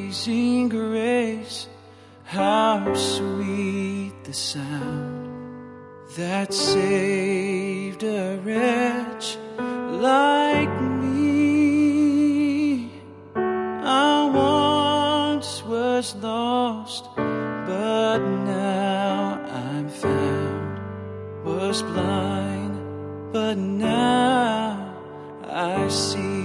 Amazing grace, how sweet the sound that saved a wretch like me. I once was lost, but now I'm found. Was blind, but now I see.